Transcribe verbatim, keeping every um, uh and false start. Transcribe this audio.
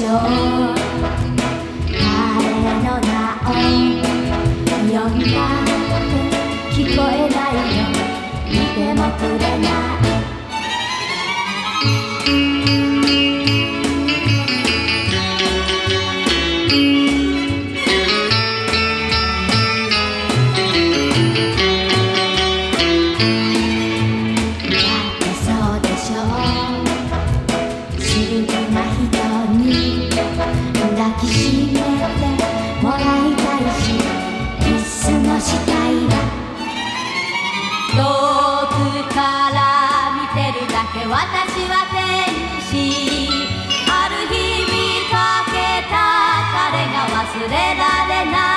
しょう。彼の名を呼んだって聞こえないよ、見てもくれない。抱きしめてもらいたいし、キスもしたいわ。遠くから見てるだけ私は天使。ある日見かけた彼が忘れられない。